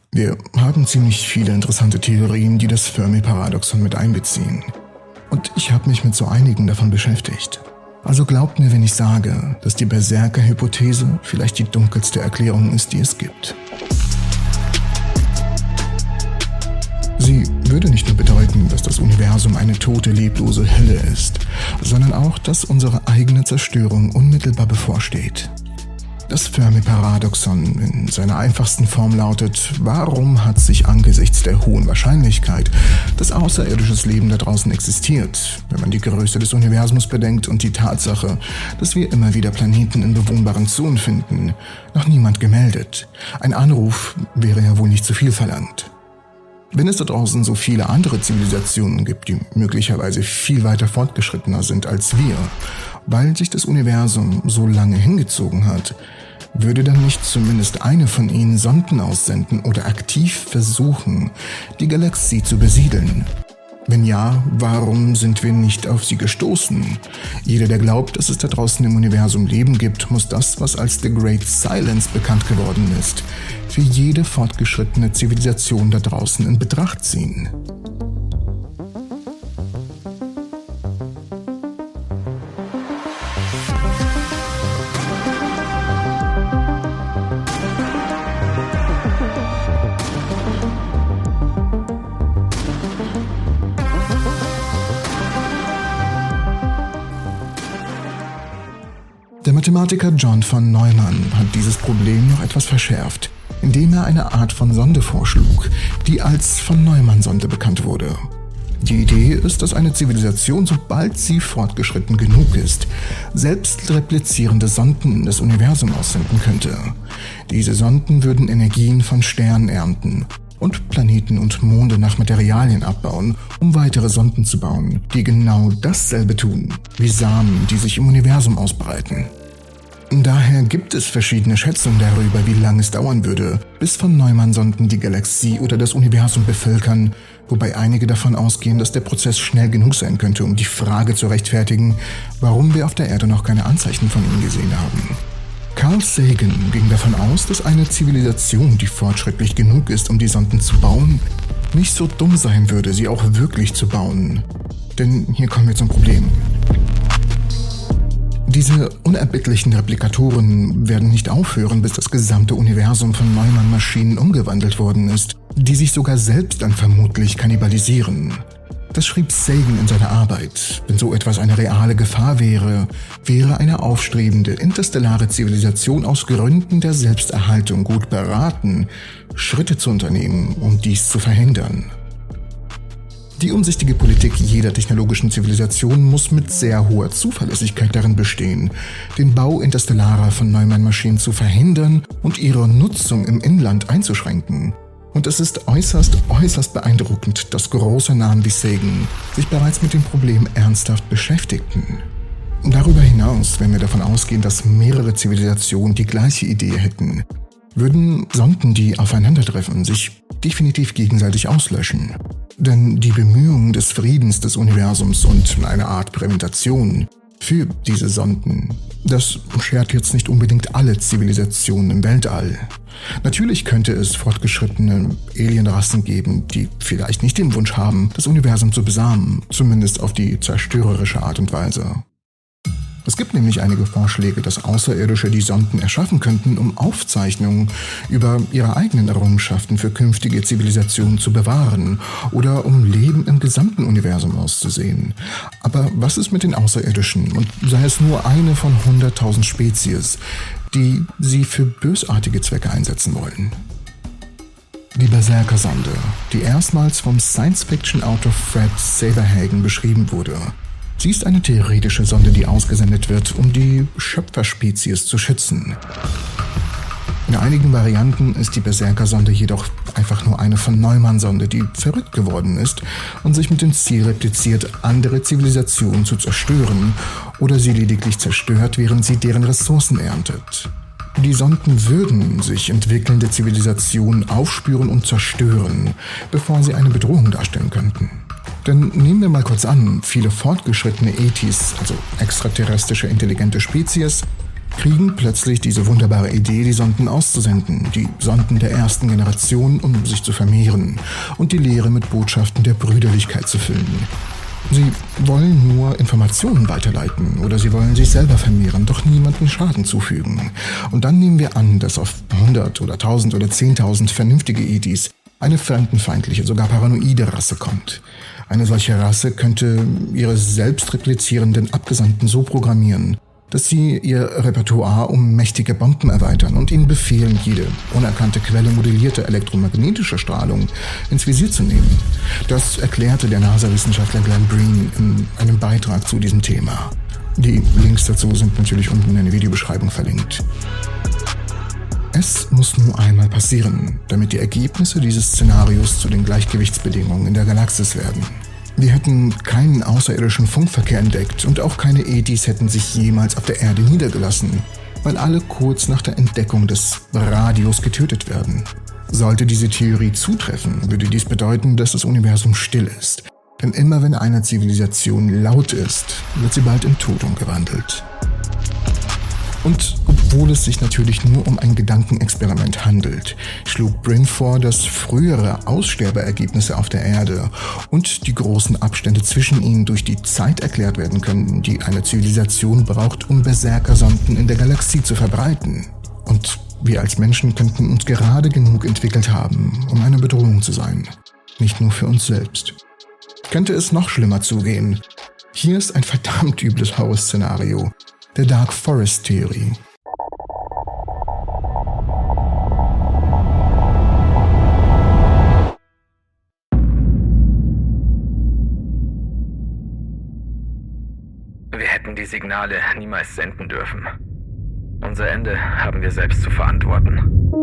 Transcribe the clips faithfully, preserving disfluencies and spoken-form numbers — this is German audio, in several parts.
Wir haben ziemlich viele interessante Theorien, die das Fermi-Paradoxon mit einbeziehen. Und ich habe mich mit so einigen davon beschäftigt. Also glaubt mir, wenn ich sage, dass die Berserker-Hypothese vielleicht die dunkelste Erklärung ist, die es gibt. Sie würde nicht nur bedeuten, dass das Universum eine tote, leblose Hölle ist, sondern auch, dass unsere eigene Zerstörung unmittelbar bevorsteht. Das Fermi-Paradoxon in seiner einfachsten Form lautet: Warum hat sich angesichts der hohen Wahrscheinlichkeit, dass außerirdisches Leben da draußen existiert, wenn man die Größe des Universums bedenkt und die Tatsache, dass wir immer wieder Planeten in bewohnbaren Zonen finden, noch niemand gemeldet? Ein Anruf wäre ja wohl nicht zu viel verlangt. Wenn es da draußen so viele andere Zivilisationen gibt, die möglicherweise viel weiter fortgeschrittener sind als wir, weil sich das Universum so lange hingezogen hat, würde dann nicht zumindest eine von ihnen Sonden aussenden oder aktiv versuchen, die Galaxie zu besiedeln? Wenn ja, warum sind wir nicht auf sie gestoßen? Jeder, der glaubt, dass es da draußen im Universum Leben gibt, muss das, was als The Great Silence bekannt geworden ist, für jede fortgeschrittene Zivilisation da draußen in Betracht ziehen. Der Mathematiker John von Neumann hat dieses Problem noch etwas verschärft, indem er eine Art von Sonde vorschlug, die als Von-Neumann-Sonde bekannt wurde. Die Idee ist, dass eine Zivilisation, sobald sie fortgeschritten genug ist, selbst replizierende Sonden in das Universum aussenden könnte. Diese Sonden würden Energien von Sternen ernten und Planeten und Monde nach Materialien abbauen, um weitere Sonden zu bauen, die genau dasselbe tun, wie Samen, die sich im Universum ausbreiten. Daher gibt es verschiedene Schätzungen darüber, wie lange es dauern würde, bis Von-Neumann-Sonden die Galaxie oder das Universum bevölkern, wobei einige davon ausgehen, dass der Prozess schnell genug sein könnte, um die Frage zu rechtfertigen, warum wir auf der Erde noch keine Anzeichen von ihnen gesehen haben. Carl Sagan ging davon aus, dass eine Zivilisation, die fortschrittlich genug ist, um die Sonden zu bauen, nicht so dumm sein würde, sie auch wirklich zu bauen. Denn hier kommen wir zum Problem. Diese unerbittlichen Replikatoren werden nicht aufhören, bis das gesamte Universum von Neumann-Maschinen umgewandelt worden ist, die sich sogar selbst dann vermutlich kannibalisieren. Das schrieb Sagan in seiner Arbeit. Wenn so etwas eine reale Gefahr wäre, wäre eine aufstrebende interstellare Zivilisation aus Gründen der Selbsterhaltung gut beraten, Schritte zu unternehmen, um dies zu verhindern. Die umsichtige Politik jeder technologischen Zivilisation muss mit sehr hoher Zuverlässigkeit darin bestehen, den Bau interstellarer Von-Neumann-Maschinen zu verhindern und ihre Nutzung im Inland einzuschränken. Und es ist äußerst, äußerst beeindruckend, dass große Namen wie Sagan sich bereits mit dem Problem ernsthaft beschäftigten. Darüber hinaus, wenn wir davon ausgehen, dass mehrere Zivilisationen die gleiche Idee hätten, würden Sonden, die aufeinandertreffen, sich definitiv gegenseitig auslöschen. Denn die Bemühungen des Friedens des Universums und eine Art Prävention für diese Sonden, das schert jetzt nicht unbedingt alle Zivilisationen im Weltall. Natürlich könnte es fortgeschrittene Alienrassen geben, die vielleicht nicht den Wunsch haben, das Universum zu besamen, zumindest auf die zerstörerische Art und Weise. Es gibt nämlich einige Vorschläge, dass Außerirdische die Sonden erschaffen könnten, um Aufzeichnungen über ihre eigenen Errungenschaften für künftige Zivilisationen zu bewahren oder um Leben im gesamten Universum auszusehen. Aber was ist mit den Außerirdischen, und sei es nur eine von hunderttausend Spezies, die sie für bösartige Zwecke einsetzen wollen? Die Berserker-Sonde, die erstmals vom Science-Fiction-Autor Fred Saberhagen beschrieben wurde. Sie ist eine theoretische Sonde, die ausgesendet wird, um die Schöpferspezies zu schützen. In einigen Varianten ist die Berserker-Sonde jedoch einfach nur eine Von-Neumann-Sonde, die verrückt geworden ist und sich mit dem Ziel repliziert, andere Zivilisationen zu zerstören oder sie lediglich zerstört, während sie deren Ressourcen erntet. Die Sonden würden sich entwickelnde Zivilisationen aufspüren und zerstören, bevor sie eine Bedrohung darstellen könnten. Denn nehmen wir mal kurz an, viele fortgeschrittene E Ts, also extraterrestrische intelligente Spezies, kriegen plötzlich diese wunderbare Idee, die Sonden auszusenden, die Sonden der ersten Generation, um sich zu vermehren und die Leere mit Botschaften der Brüderlichkeit zu füllen. Sie wollen nur Informationen weiterleiten oder sie wollen sich selber vermehren, doch niemandem Schaden zufügen. Und dann nehmen wir an, dass auf hundert oder tausend oder zehntausend vernünftige Edis eine fremdenfeindliche, sogar paranoide Rasse kommt. Eine solche Rasse könnte ihre selbstreplizierenden Abgesandten so programmieren, dass sie ihr Repertoire um mächtige Bomben erweitern und ihnen befehlen, jede unerkannte Quelle modellierter elektromagnetischer Strahlung ins Visier zu nehmen. Das erklärte der NASA-Wissenschaftler Glenn Breen in einem Beitrag zu diesem Thema. Die Links dazu sind natürlich unten in der Videobeschreibung verlinkt. Es muss nur einmal passieren, damit die Ergebnisse dieses Szenarios zu den Gleichgewichtsbedingungen in der Galaxis werden. Wir hätten keinen außerirdischen Funkverkehr entdeckt und auch keine Edis hätten sich jemals auf der Erde niedergelassen, weil alle kurz nach der Entdeckung des Radios getötet werden. Sollte diese Theorie zutreffen, würde dies bedeuten, dass das Universum still ist. Denn immer wenn eine Zivilisation laut ist, wird sie bald in Tod umgewandelt. Und obwohl es sich natürlich nur um ein Gedankenexperiment handelt, schlug Brin vor, dass frühere Aussterbeergebnisse auf der Erde und die großen Abstände zwischen ihnen durch die Zeit erklärt werden können, die eine Zivilisation braucht, um Berserkersonden in der Galaxie zu verbreiten. Und wir als Menschen könnten uns gerade genug entwickelt haben, um eine Bedrohung zu sein. Nicht nur für uns selbst. Könnte es noch schlimmer zugehen? Hier ist ein verdammt übles Horrorszenario. Der Dark Forest Theorie. Wir hätten die Signale niemals senden dürfen. Unser Ende haben wir selbst zu verantworten.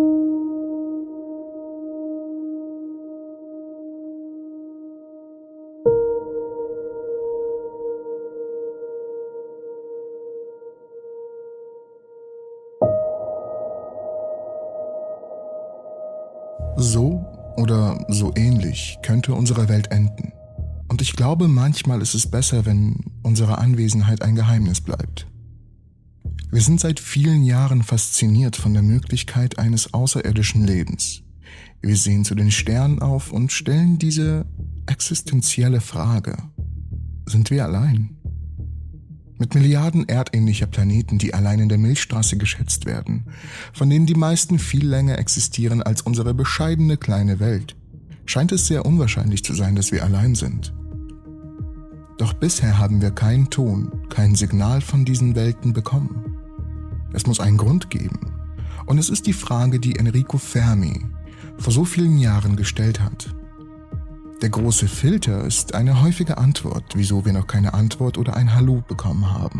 So oder so ähnlich könnte unsere Welt enden. Und ich glaube, manchmal ist es besser, wenn unsere Anwesenheit ein Geheimnis bleibt. Wir sind seit vielen Jahren fasziniert von der Möglichkeit eines außerirdischen Lebens. Wir sehen zu den Sternen auf und stellen diese existenzielle Frage: Sind wir allein? Mit Milliarden erdähnlicher Planeten, die allein in der Milchstraße geschätzt werden, von denen die meisten viel länger existieren als unsere bescheidene kleine Welt, scheint es sehr unwahrscheinlich zu sein, dass wir allein sind. Doch bisher haben wir keinen Ton, kein Signal von diesen Welten bekommen. Es muss einen Grund geben. Und es ist die Frage, die Enrico Fermi vor so vielen Jahren gestellt hat. Der große Filter ist eine häufige Antwort, wieso wir noch keine Antwort oder ein Hallo bekommen haben.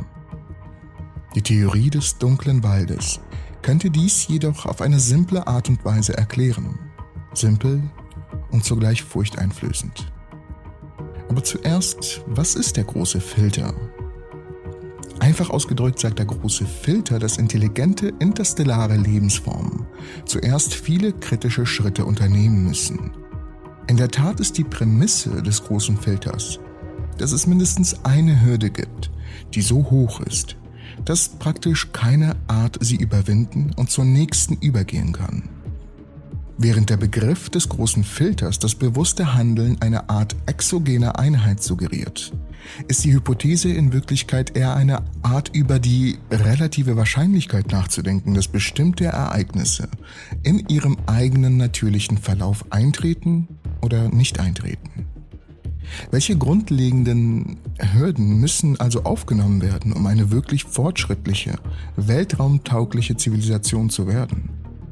Die Theorie des dunklen Waldes könnte dies jedoch auf eine simple Art und Weise erklären. Simpel und zugleich furchteinflößend. Aber zuerst, was ist der große Filter? Einfach ausgedrückt sagt der große Filter, dass intelligente, interstellare Lebensformen zuerst viele kritische Schritte unternehmen müssen. In der Tat ist die Prämisse des großen Filters, dass es mindestens eine Hürde gibt, die so hoch ist, dass praktisch keine Art sie überwinden und zur nächsten übergehen kann. Während der Begriff des großen Filters das bewusste Handeln einer Art exogener Einheit suggeriert, ist die Hypothese in Wirklichkeit eher eine Art, über die relative Wahrscheinlichkeit nachzudenken, dass bestimmte Ereignisse in ihrem eigenen natürlichen Verlauf eintreten oder nicht eintreten. Welche grundlegenden Hürden müssen also aufgenommen werden, um eine wirklich fortschrittliche, weltraumtaugliche Zivilisation zu werden?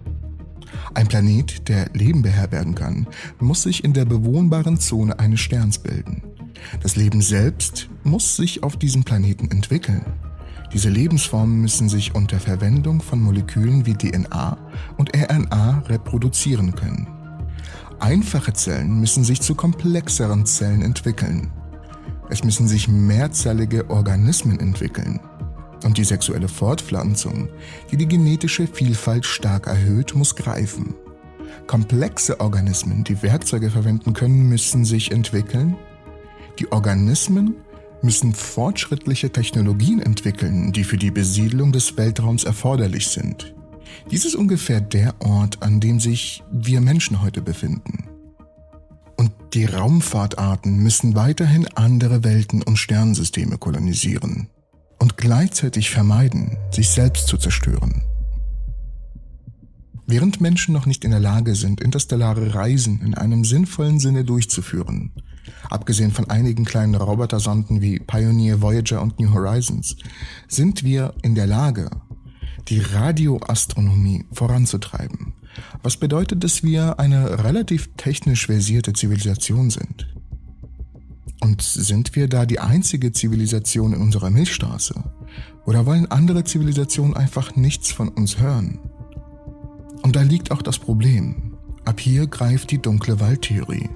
Ein Planet, der Leben beherbergen kann, muss sich in der bewohnbaren Zone eines Sterns bilden. Das Leben selbst muss sich auf diesem Planeten entwickeln. Diese Lebensformen müssen sich unter Verwendung von Molekülen wie D N A und R N A reproduzieren können. Einfache Zellen müssen sich zu komplexeren Zellen entwickeln. Es müssen sich mehrzellige Organismen entwickeln. Und die sexuelle Fortpflanzung, die die genetische Vielfalt stark erhöht, muss greifen. Komplexe Organismen, die Werkzeuge verwenden können, müssen sich entwickeln. Die Organismen müssen fortschrittliche Technologien entwickeln, die für die Besiedlung des Weltraums erforderlich sind. Dies ist ungefähr der Ort, an dem sich wir Menschen heute befinden. Und die Raumfahrtarten müssen weiterhin andere Welten und Sternensysteme kolonisieren und gleichzeitig vermeiden, sich selbst zu zerstören. Während Menschen noch nicht in der Lage sind, interstellare Reisen in einem sinnvollen Sinne durchzuführen, abgesehen von einigen kleinen Robotersonden wie Pioneer, Voyager und New Horizons, sind wir in der Lage, die Radioastronomie voranzutreiben, was bedeutet, dass wir eine relativ technisch versierte Zivilisation sind. Und sind wir da die einzige Zivilisation in unserer Milchstraße? Oder wollen andere Zivilisationen einfach nichts von uns hören? Und da liegt auch das Problem. Ab hier greift die dunkle Waldtheorie.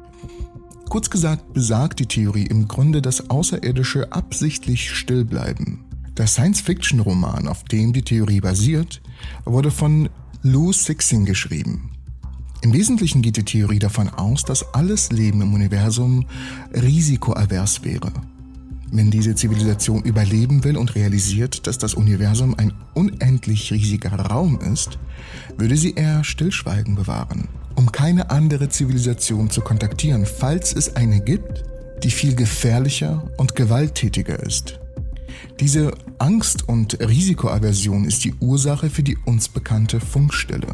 Kurz gesagt besagt die Theorie im Grunde, dass Außerirdische absichtlich still bleiben. Der Science-Fiction-Roman, auf dem die Theorie basiert, wurde von Lou Cixin geschrieben. Im Wesentlichen geht die Theorie davon aus, dass alles Leben im Universum risikoavers wäre. Wenn diese Zivilisation überleben will und realisiert, dass das Universum ein unendlich riesiger Raum ist, würde sie eher Stillschweigen bewahren, um keine andere Zivilisation zu kontaktieren, falls es eine gibt, die viel gefährlicher und gewalttätiger ist. Diese Angst und Risikoaversion ist die Ursache für die uns bekannte Funkstille.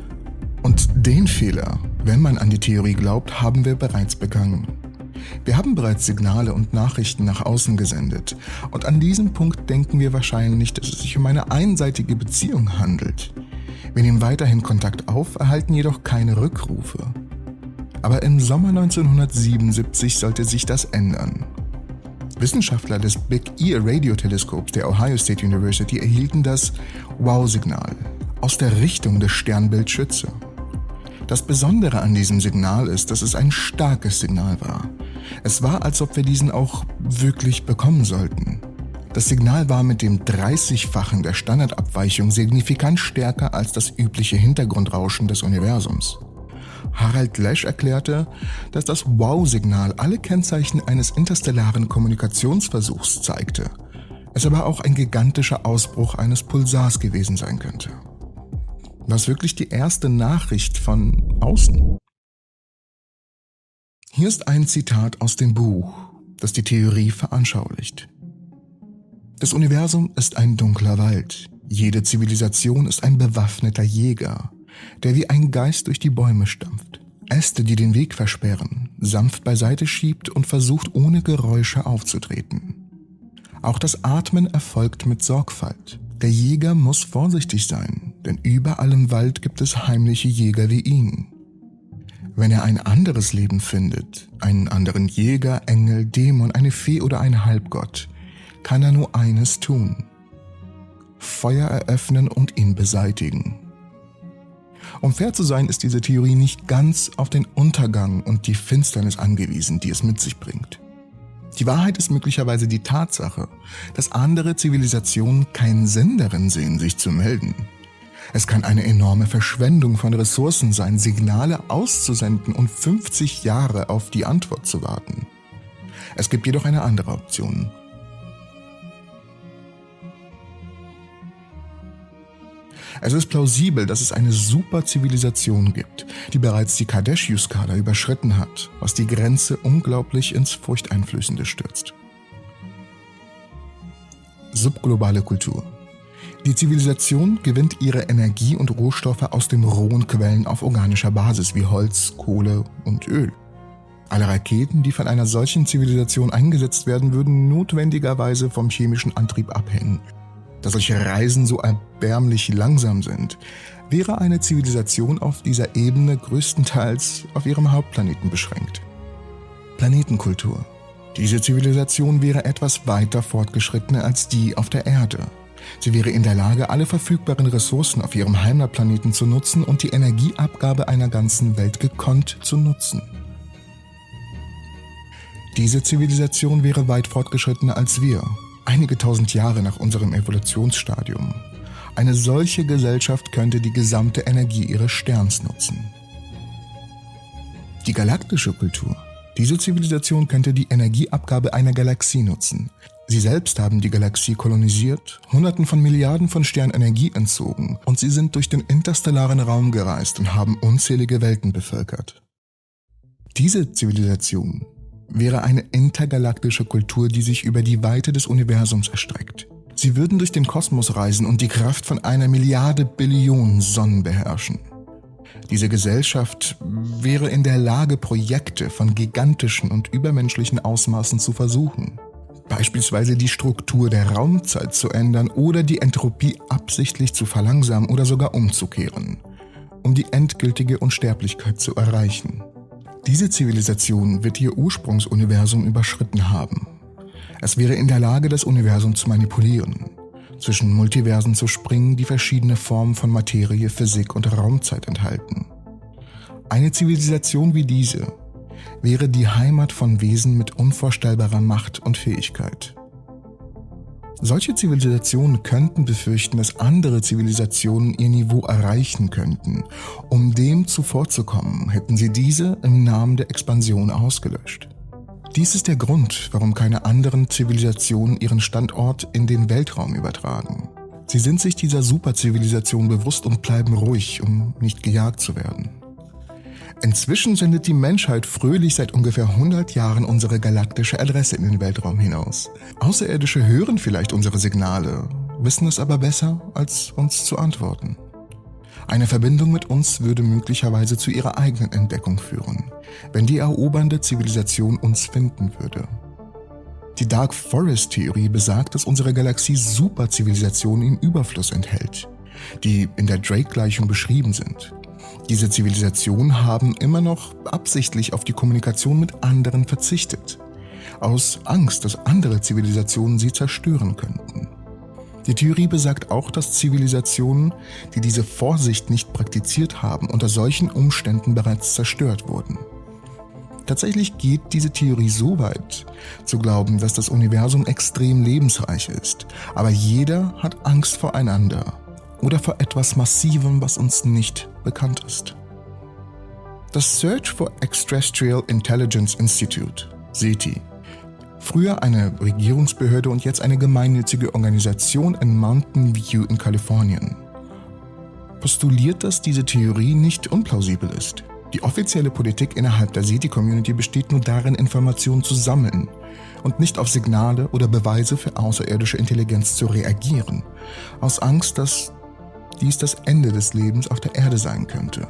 Und den Fehler, wenn man an die Theorie glaubt, haben wir bereits begangen. Wir haben bereits Signale und Nachrichten nach außen gesendet. Und an diesem Punkt denken wir wahrscheinlich, dass es sich um eine einseitige Beziehung handelt. Wir nehmen weiterhin Kontakt auf, erhalten jedoch keine Rückrufe. Aber im Sommer neunzehnhundertsiebenundsiebzig sollte sich das ändern. Wissenschaftler des Big Ear Radioteleskops der Ohio State University erhielten das Wow-Signal aus der Richtung des Sternbilds Schütze. Das Besondere an diesem Signal ist, dass es ein starkes Signal war. Es war, als ob wir diesen auch wirklich bekommen sollten. Das Signal war mit dem dreißigfachen der Standardabweichung signifikant stärker als das übliche Hintergrundrauschen des Universums. Harald Lesch erklärte, dass das Wow-Signal alle Kennzeichen eines interstellaren Kommunikationsversuchs zeigte, es aber auch ein gigantischer Ausbruch eines Pulsars gewesen sein könnte. Was wirklich die erste Nachricht von außen? Hier ist ein Zitat aus dem Buch, das die Theorie veranschaulicht. Das Universum ist ein dunkler Wald. Jede Zivilisation ist ein bewaffneter Jäger, der wie ein Geist durch die Bäume stampft, Äste, die den Weg versperren, sanft beiseite schiebt und versucht, ohne Geräusche aufzutreten. Auch das Atmen erfolgt mit Sorgfalt. Der Jäger muss vorsichtig sein, denn überall im Wald gibt es heimliche Jäger wie ihn. Wenn er ein anderes Leben findet, einen anderen Jäger, Engel, Dämon, eine Fee oder einen Halbgott, kann er nur eines tun: Feuer eröffnen und ihn beseitigen. Um fair zu sein, ist diese Theorie nicht ganz auf den Untergang und die Finsternis angewiesen, die es mit sich bringt. Die Wahrheit ist möglicherweise die Tatsache, dass andere Zivilisationen keinen Sinn darin sehen, sich zu melden. Es kann eine enorme Verschwendung von Ressourcen sein, Signale auszusenden und fünfzig Jahre auf die Antwort zu warten. Es gibt jedoch eine andere Option. Es ist plausibel, dass es eine Superzivilisation gibt, die bereits die Kardashev-Skala überschritten hat, was die Grenze unglaublich ins Furchteinflößende stürzt. Subglobale Kultur. Die Zivilisation gewinnt ihre Energie und Rohstoffe aus den rohen Quellen auf organischer Basis wie Holz, Kohle und Öl. Alle Raketen, die von einer solchen Zivilisation eingesetzt werden, würden notwendigerweise vom chemischen Antrieb abhängen. Da solche Reisen so erbärmlich langsam sind, wäre eine Zivilisation auf dieser Ebene größtenteils auf ihrem Hauptplaneten beschränkt. Planetenkultur. Diese Zivilisation wäre etwas weiter fortgeschritten als die auf der Erde. Sie wäre in der Lage, alle verfügbaren Ressourcen auf ihrem Heimatplaneten zu nutzen und die Energieabgabe einer ganzen Welt gekonnt zu nutzen. Diese Zivilisation wäre weit fortgeschrittener als wir. Einige tausend Jahre nach unserem Evolutionsstadium. Eine solche Gesellschaft könnte die gesamte Energie ihres Sterns nutzen. Die galaktische Kultur. Diese Zivilisation könnte die Energieabgabe einer Galaxie nutzen. Sie selbst haben die Galaxie kolonisiert, Hunderten von Milliarden von Sternen Energie entzogen und sie sind durch den interstellaren Raum gereist und haben unzählige Welten bevölkert. Diese Zivilisation wäre eine intergalaktische Kultur, die sich über die Weite des Universums erstreckt. Sie würden durch den Kosmos reisen und die Kraft von einer Milliarde Billionen Sonnen beherrschen. Diese Gesellschaft wäre in der Lage, Projekte von gigantischen und übermenschlichen Ausmaßen zu versuchen. Beispielsweise die Struktur der Raumzeit zu ändern oder die Entropie absichtlich zu verlangsamen oder sogar umzukehren, um die endgültige Unsterblichkeit zu erreichen. Diese Zivilisation wird ihr Ursprungsuniversum überschritten haben. Es wäre in der Lage, das Universum zu manipulieren, zwischen Multiversen zu springen, die verschiedene Formen von Materie, Physik und Raumzeit enthalten. Eine Zivilisation wie diese wäre die Heimat von Wesen mit unvorstellbarer Macht und Fähigkeit. Solche Zivilisationen könnten befürchten, dass andere Zivilisationen ihr Niveau erreichen könnten. Um dem zuvorzukommen, hätten sie diese im Namen der Expansion ausgelöscht. Dies ist der Grund, warum keine anderen Zivilisationen ihren Standort in den Weltraum übertragen. Sie sind sich dieser Superzivilisation bewusst und bleiben ruhig, um nicht gejagt zu werden. Inzwischen sendet die Menschheit fröhlich seit ungefähr hundert Jahren unsere galaktische Adresse in den Weltraum hinaus. Außerirdische hören vielleicht unsere Signale, wissen es aber besser, als uns zu antworten. Eine Verbindung mit uns würde möglicherweise zu ihrer eigenen Entdeckung führen, wenn die erobernde Zivilisation uns finden würde. Die Dark Forest-Theorie besagt, dass unsere Galaxie Superzivilisationen im Überfluss enthält, die in der Drake-Gleichung beschrieben sind. Diese Zivilisationen haben immer noch absichtlich auf die Kommunikation mit anderen verzichtet, aus Angst, dass andere Zivilisationen sie zerstören könnten. Die Theorie besagt auch, dass Zivilisationen, die diese Vorsicht nicht praktiziert haben, unter solchen Umständen bereits zerstört wurden. Tatsächlich geht diese Theorie so weit, zu glauben, dass das Universum extrem lebensreich ist, aber jeder hat Angst voreinander oder vor etwas Massivem, was uns nicht bekannt ist. Das Search for Extraterrestrial Intelligence Institute, SETI, früher eine Regierungsbehörde und jetzt eine gemeinnützige Organisation in Mountain View in Kalifornien, postuliert, dass diese Theorie nicht unplausibel ist. Die offizielle Politik innerhalb der SETI-Community besteht nur darin, Informationen zu sammeln und nicht auf Signale oder Beweise für außerirdische Intelligenz zu reagieren, aus Angst, dass dies das Ende des Lebens auf der Erde sein könnte.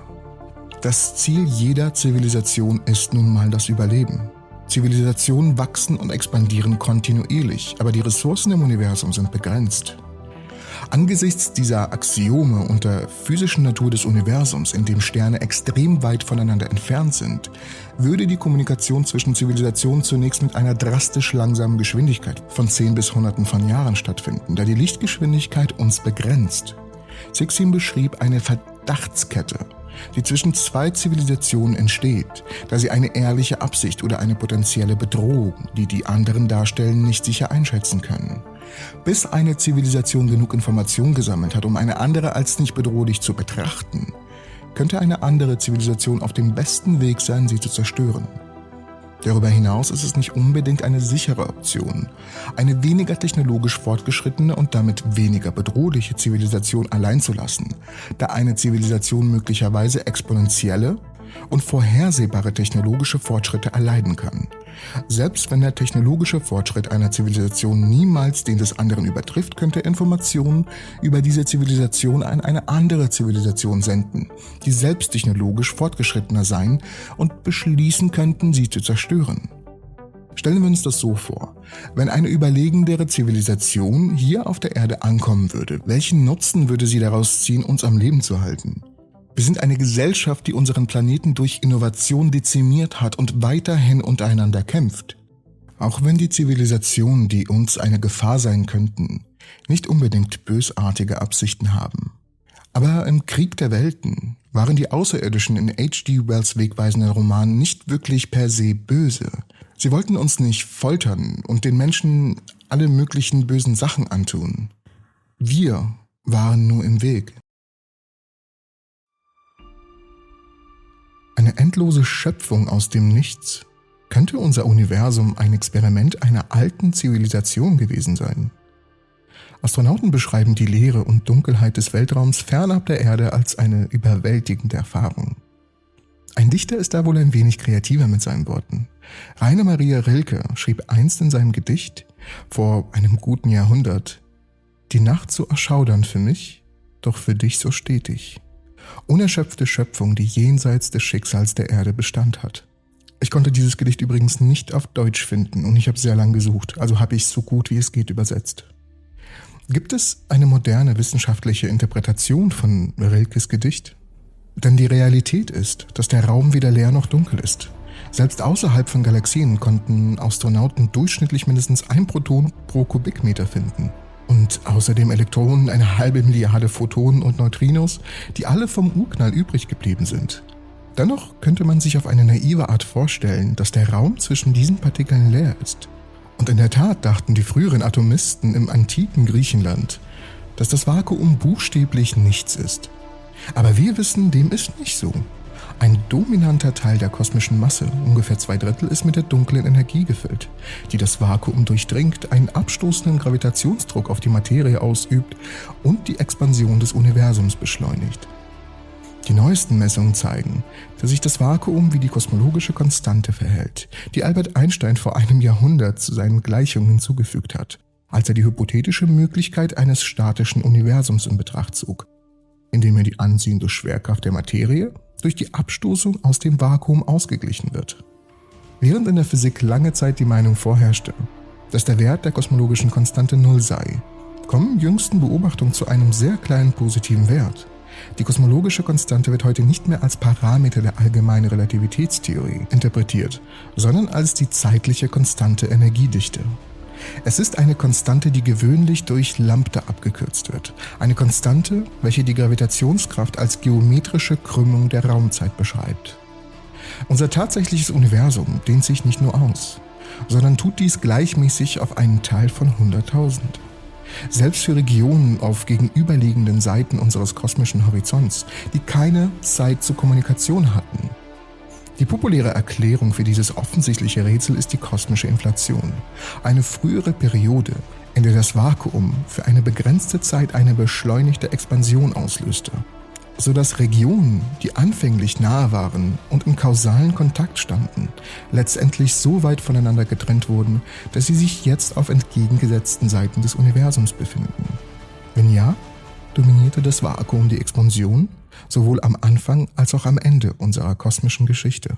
Das Ziel jeder Zivilisation ist nun mal das Überleben. Zivilisationen wachsen und expandieren kontinuierlich, aber die Ressourcen im Universum sind begrenzt. Angesichts dieser Axiome und der physischen Natur des Universums, in dem Sterne extrem weit voneinander entfernt sind, würde die Kommunikation zwischen Zivilisationen zunächst mit einer drastisch langsamen Geschwindigkeit von zehn bis Hunderten von Jahren stattfinden, da die Lichtgeschwindigkeit uns begrenzt. Sixin beschrieb eine Verdachtskette, die zwischen zwei Zivilisationen entsteht, da sie eine ehrliche Absicht oder eine potenzielle Bedrohung, die die anderen darstellen, nicht sicher einschätzen können. Bis eine Zivilisation genug Information gesammelt hat, um eine andere als nicht bedrohlich zu betrachten, könnte eine andere Zivilisation auf dem besten Weg sein, sie zu zerstören. Darüber hinaus ist es nicht unbedingt eine sichere Option, eine weniger technologisch fortgeschrittene und damit weniger bedrohliche Zivilisation allein zu lassen, da eine Zivilisation möglicherweise exponentielle und vorhersehbare technologische Fortschritte erleiden kann. Selbst wenn der technologische Fortschritt einer Zivilisation niemals den des anderen übertrifft, könnte Informationen über diese Zivilisation an eine andere Zivilisation senden, die selbst technologisch fortgeschrittener sein und beschließen könnten, sie zu zerstören. Stellen wir uns das so vor: Wenn eine überlegendere Zivilisation hier auf der Erde ankommen würde, welchen Nutzen würde sie daraus ziehen, uns am Leben zu halten? Wir sind eine Gesellschaft, die unseren Planeten durch Innovation dezimiert hat und weiterhin untereinander kämpft. Auch wenn die Zivilisationen, die uns eine Gefahr sein könnten, nicht unbedingt bösartige Absichten haben. Aber im Krieg der Welten waren die Außerirdischen in H G Wells wegweisenden Roman nicht wirklich per se böse. Sie wollten uns nicht foltern und den Menschen alle möglichen bösen Sachen antun. Wir waren nur im Weg. Eine endlose Schöpfung aus dem Nichts, Könnte unser Universum ein Experiment einer alten Zivilisation gewesen sein? Astronauten beschreiben die Leere und Dunkelheit des Weltraums fernab der Erde als eine überwältigende Erfahrung. Ein Dichter ist da wohl ein wenig kreativer mit seinen Worten. Rainer Maria Rilke schrieb einst in seinem Gedicht, vor einem guten Jahrhundert: Die Nacht so erschaudernd für mich, doch für dich so stetig. Unerschöpfte Schöpfung, die jenseits des Schicksals der Erde Bestand hat. Ich konnte dieses Gedicht übrigens nicht auf Deutsch finden und ich habe sehr lange gesucht, also habe ich es so gut wie es geht übersetzt. Gibt es eine moderne wissenschaftliche Interpretation von Rilkes Gedicht? Denn die Realität ist, dass der Raum weder leer noch dunkel ist. Selbst außerhalb von Galaxien konnten Astronauten durchschnittlich mindestens ein Proton pro Kubikmeter finden. Und außerdem Elektronen, eine halbe Milliarde Photonen und Neutrinos, die alle vom Urknall übrig geblieben sind. Dennoch könnte man sich auf eine naive Art vorstellen, dass der Raum zwischen diesen Partikeln leer ist. Und in der Tat dachten die früheren Atomisten im antiken Griechenland, dass das Vakuum buchstäblich nichts ist. Aber wir wissen, dem ist nicht so. Ein dominanter Teil der kosmischen Masse, ungefähr zwei Drittel, ist mit der dunklen Energie gefüllt, die das Vakuum durchdringt, einen abstoßenden Gravitationsdruck auf die Materie ausübt und die Expansion des Universums beschleunigt. Die neuesten Messungen zeigen, dass sich das Vakuum wie die kosmologische Konstante verhält, die Albert Einstein vor einem Jahrhundert zu seinen Gleichungen hinzugefügt hat, als er die hypothetische Möglichkeit eines statischen Universums in Betracht zog, indem er die anziehende Schwerkraft der Materie durch die Abstoßung aus dem Vakuum ausgeglichen wird. Während in der Physik lange Zeit die Meinung vorherrschte, dass der Wert der kosmologischen Konstante Null sei, kommen jüngsten Beobachtungen zu einem sehr kleinen positiven Wert. Die kosmologische Konstante wird heute nicht mehr als Parameter der allgemeinen Relativitätstheorie interpretiert, sondern als die zeitliche konstante Energiedichte. Es ist eine Konstante, die gewöhnlich durch Lambda abgekürzt wird. Eine Konstante, welche die Gravitationskraft als geometrische Krümmung der Raumzeit beschreibt. Unser tatsächliches Universum dehnt sich nicht nur aus, sondern tut dies gleichmäßig auf einen Teil von hunderttausend. Selbst für Regionen auf gegenüberliegenden Seiten unseres kosmischen Horizonts, die keine Zeit zur Kommunikation hatten. Die populäre Erklärung für dieses offensichtliche Rätsel ist die kosmische Inflation, eine frühere Periode, in der das Vakuum für eine begrenzte Zeit eine beschleunigte Expansion auslöste, sodass Regionen, die anfänglich nahe waren und in kausalen Kontakt standen, letztendlich so weit voneinander getrennt wurden, dass sie sich jetzt auf entgegengesetzten Seiten des Universums befinden. Wenn ja, dominierte das Vakuum die Expansion, sowohl am Anfang als auch am Ende unserer kosmischen Geschichte.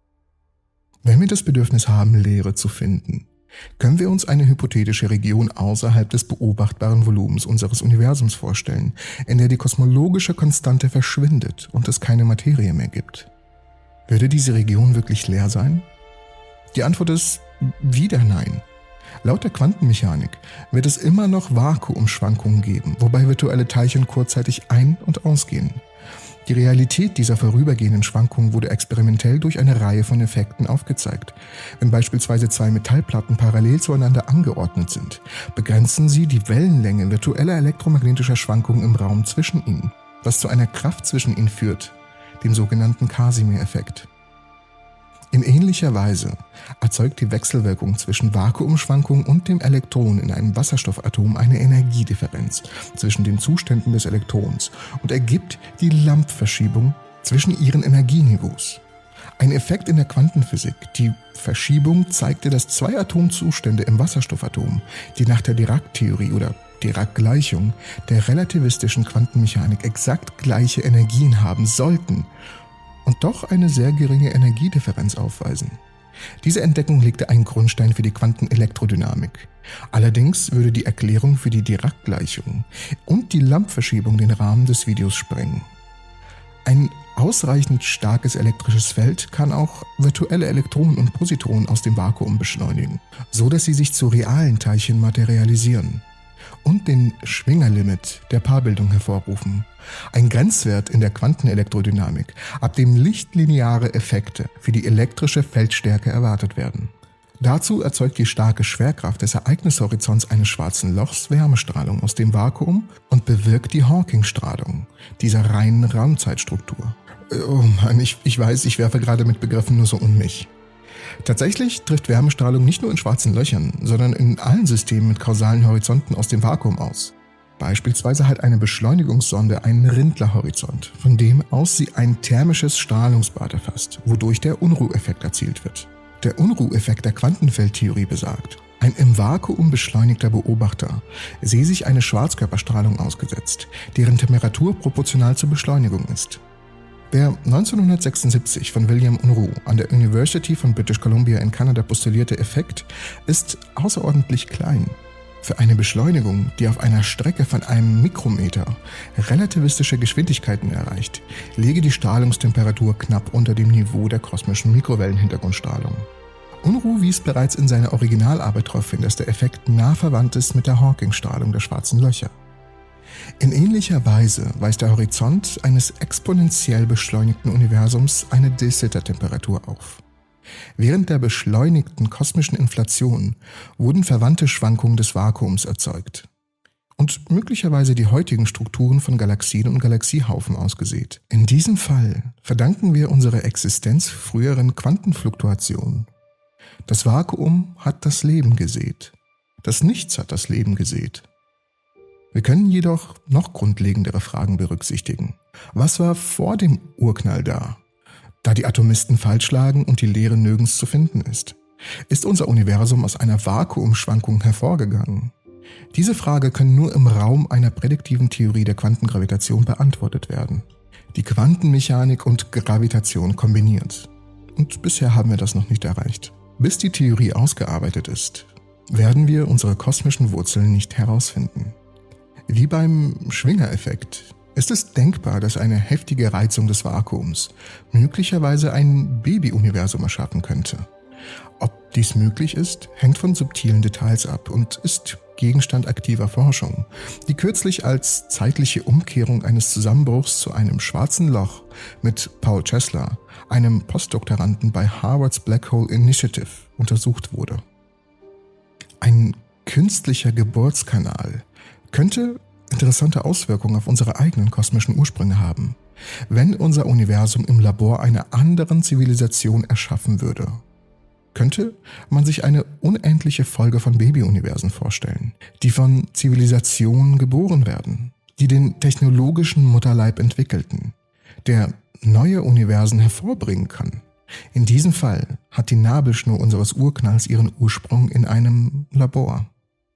Wenn wir das Bedürfnis haben, Leere zu finden, können wir uns eine hypothetische Region außerhalb des beobachtbaren Volumens unseres Universums vorstellen, in der die kosmologische Konstante verschwindet und es keine Materie mehr gibt. Würde diese Region wirklich leer sein? Die Antwort ist wieder nein. Laut der Quantenmechanik wird es immer noch Vakuumschwankungen geben, wobei virtuelle Teilchen kurzzeitig ein- und ausgehen. Die Realität dieser vorübergehenden Schwankungen wurde experimentell durch eine Reihe von Effekten aufgezeigt. Wenn beispielsweise zwei Metallplatten parallel zueinander angeordnet sind, begrenzen sie die Wellenlänge virtueller elektromagnetischer Schwankungen im Raum zwischen ihnen, was zu einer Kraft zwischen ihnen führt, dem sogenannten Casimir-Effekt. In ähnlicher Weise erzeugt die Wechselwirkung zwischen Vakuumschwankungen und dem Elektron in einem Wasserstoffatom eine Energiedifferenz zwischen den Zuständen des Elektrons und ergibt die Lamp-Verschiebung zwischen ihren Energieniveaus. Ein Effekt in der Quantenphysik. Die Verschiebung zeigte, dass zwei Atomzustände im Wasserstoffatom, die nach der Dirac-Theorie oder Dirac-Gleichung der relativistischen Quantenmechanik exakt gleiche Energien haben sollten, und doch eine sehr geringe Energiedifferenz aufweisen. Diese Entdeckung legte einen Grundstein für die Quantenelektrodynamik. Allerdings würde die Erklärung für die Dirac-Gleichung und die Lamp-Verschiebung den Rahmen des Videos sprengen. Ein ausreichend starkes elektrisches Feld kann auch virtuelle Elektronen und Positronen aus dem Vakuum beschleunigen, so dass sie sich zu realen Teilchen materialisieren und den Schwingerlimit der Paarbildung hervorrufen. Ein Grenzwert in der Quantenelektrodynamik, ab dem lichtlineare Effekte für die elektrische Feldstärke erwartet werden. Dazu erzeugt die starke Schwerkraft des Ereignishorizonts eines schwarzen Lochs Wärmestrahlung aus dem Vakuum und bewirkt die Hawking-Strahlung dieser reinen Raumzeitstruktur. Oh Mann, ich, ich weiß, ich werfe gerade mit Begriffen nur so um mich. Tatsächlich trifft Wärmestrahlung nicht nur in schwarzen Löchern, sondern in allen Systemen mit kausalen Horizonten aus dem Vakuum aus. Beispielsweise hat eine Beschleunigungssonde einen Rindler-Horizont, von dem aus sie ein thermisches Strahlungsbad erfasst, wodurch der Unruheffekt erzielt wird. Der Unruheffekt der Quantenfeldtheorie besagt, ein im Vakuum beschleunigter Beobachter sehe sich eine Schwarzkörperstrahlung ausgesetzt, deren Temperatur proportional zur Beschleunigung ist. Der neunzehnhundertsechsundsiebzig von William Unruh an der University von British Columbia in Kanada postulierte Effekt ist außerordentlich klein. Für eine Beschleunigung, die auf einer Strecke von einem Mikrometer relativistische Geschwindigkeiten erreicht, liege die Strahlungstemperatur knapp unter dem Niveau der kosmischen Mikrowellenhintergrundstrahlung. Unruh wies bereits in seiner Originalarbeit darauf hin, dass der Effekt nah verwandt ist mit der Hawking-Strahlung der schwarzen Löcher. In ähnlicher Weise weist der Horizont eines exponentiell beschleunigten Universums eine de Sitter-Temperatur auf. Während der beschleunigten kosmischen Inflation wurden verwandte Schwankungen des Vakuums erzeugt und möglicherweise die heutigen Strukturen von Galaxien und Galaxiehaufen ausgesät. In diesem Fall verdanken wir unsere Existenz früheren Quantenfluktuationen. Das Vakuum hat das Leben gesät. Das Nichts hat das Leben gesät. Wir können jedoch noch grundlegendere Fragen berücksichtigen. Was war vor dem Urknall da, da die Atomisten falsch lagen und die Leere nirgends zu finden ist? Ist unser Universum aus einer Vakuumschwankung hervorgegangen? Diese Frage kann nur im Raum einer prädiktiven Theorie der Quantengravitation beantwortet werden. Die Quantenmechanik und Gravitation kombiniert. Und bisher haben wir das noch nicht erreicht. Bis die Theorie ausgearbeitet ist, werden wir unsere kosmischen Wurzeln nicht herausfinden. Wie beim Schwingereffekt ist es denkbar, dass eine heftige Reizung des Vakuums möglicherweise ein Baby-Universum erschaffen könnte. Ob dies möglich ist, hängt von subtilen Details ab und ist Gegenstand aktiver Forschung, die kürzlich als zeitliche Umkehrung eines Zusammenbruchs zu einem schwarzen Loch mit Paul Chesler, einem Postdoktoranden bei Harvards Black Hole Initiative, untersucht wurde. Ein künstlicher Geburtskanal könnte interessante Auswirkungen auf unsere eigenen kosmischen Ursprünge haben, wenn unser Universum im Labor einer anderen Zivilisation erschaffen würde. Könnte man sich eine unendliche Folge von Babyuniversen vorstellen, die von Zivilisationen geboren werden, die den technologischen Mutterleib entwickelten, der neue Universen hervorbringen kann. In diesem Fall hat die Nabelschnur unseres Urknalls ihren Ursprung in einem Labor.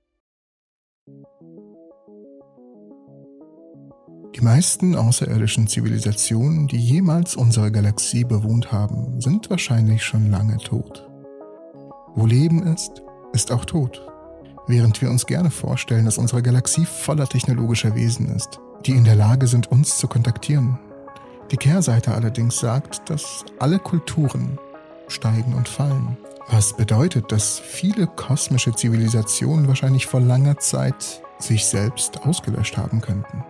Die meisten außerirdischen Zivilisationen, die jemals unsere Galaxie bewohnt haben, sind wahrscheinlich schon lange tot. Wo Leben ist, ist auch Tod. Während wir uns gerne vorstellen, dass unsere Galaxie voller technologischer Wesen ist, die in der Lage sind, uns zu kontaktieren. Die Kehrseite allerdings sagt, dass alle Kulturen steigen und fallen. Was bedeutet, dass viele kosmische Zivilisationen wahrscheinlich vor langer Zeit sich selbst ausgelöscht haben könnten.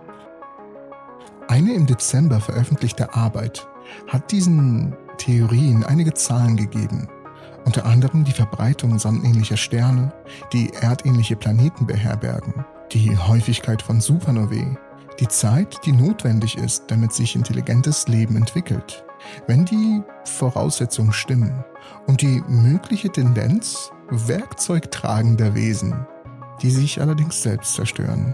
Eine im Dezember veröffentlichte Arbeit hat diesen Theorien einige Zahlen gegeben, unter anderem die Verbreitung sonnenähnlicher Sterne, die erdähnliche Planeten beherbergen, die Häufigkeit von Supernovae, die Zeit, die notwendig ist, damit sich intelligentes Leben entwickelt, wenn die Voraussetzungen stimmen, und die mögliche Tendenz werkzeugtragender Wesen, die sich allerdings selbst zerstören.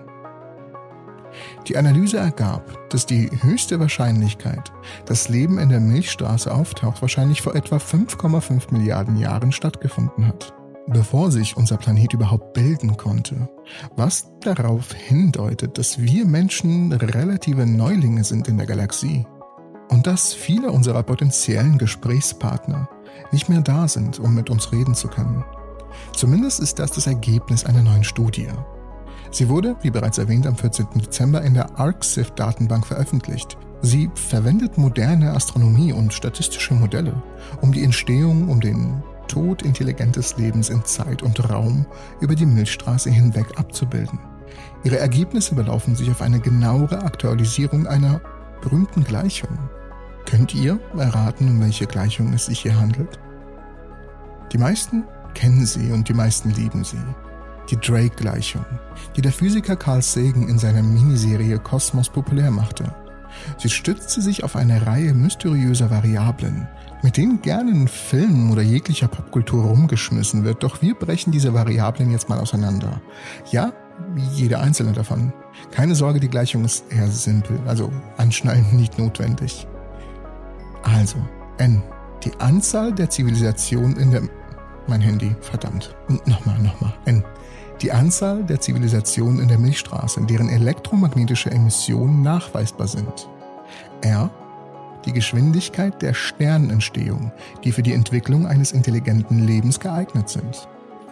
Die Analyse ergab, dass die höchste Wahrscheinlichkeit, dass Leben in der Milchstraße auftaucht, wahrscheinlich vor etwa fünf Komma fünf Milliarden Jahren stattgefunden hat, bevor sich unser Planet überhaupt bilden konnte, was darauf hindeutet, dass wir Menschen relative Neulinge sind in der Galaxie und dass viele unserer potenziellen Gesprächspartner nicht mehr da sind, um mit uns reden zu können. Zumindest ist das das Ergebnis einer neuen Studie. Sie wurde, wie bereits erwähnt, am vierzehnten Dezember in der ArcSIF-Datenbank veröffentlicht. Sie verwendet moderne Astronomie und statistische Modelle, um die Entstehung, um den Tod intelligentes Lebens in Zeit und Raum über die Milchstraße hinweg abzubilden. Ihre Ergebnisse belaufen sich auf eine genauere Aktualisierung einer berühmten Gleichung. Könnt ihr erraten, um welche Gleichung es sich hier handelt? Die meisten kennen sie und die meisten lieben sie. Die Drake-Gleichung, die der Physiker Carl Sagan in seiner Miniserie Kosmos populär machte. Sie stützte sich auf eine Reihe mysteriöser Variablen, mit denen gerne in Filmen oder jeglicher Popkultur rumgeschmissen wird, doch wir brechen diese Variablen jetzt mal auseinander. Ja, jede einzelne davon. Keine Sorge, die Gleichung ist eher simpel, also anschneiden nicht notwendig. Also, N. Die Anzahl der Zivilisationen in der... Mein Handy, verdammt. Nochmal, nochmal. N. Die Anzahl der Zivilisationen in der Milchstraße, deren elektromagnetische Emissionen nachweisbar sind. R. Die Geschwindigkeit der Sternentstehung, die für die Entwicklung eines intelligenten Lebens geeignet sind.